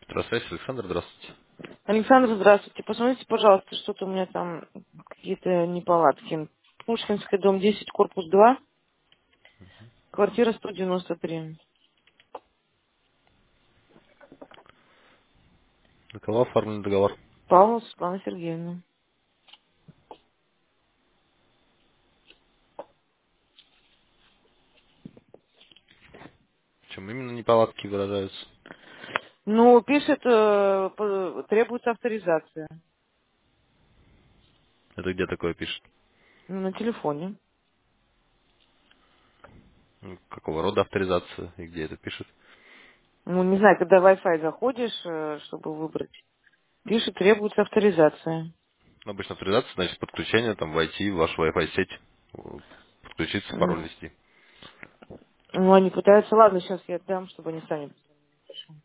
Петросвязь, Александр, здравствуйте. Александр, здравствуйте. Посмотрите, пожалуйста, что-то у меня там какие-то неполадки. Пушкинский дом 10, корпус 2, квартира 193. На кого оформлен договор? Павлова Светлана Сергеевна. В чем именно неполадки выражаются? Ну, пишет, требуется авторизация. Это где такое пишет? Ну, на телефоне. Какого рода авторизация и где это пишет? Ну, не знаю, когда в Wi-Fi заходишь, чтобы выбрать, пишет, требуется авторизация. Ну, обычно авторизация, значит подключение, там, войти в вашу Wi-Fi сеть, подключиться, пароль М, ввести. Ну, они пытаются, ладно, сейчас я дам, чтобы они сами.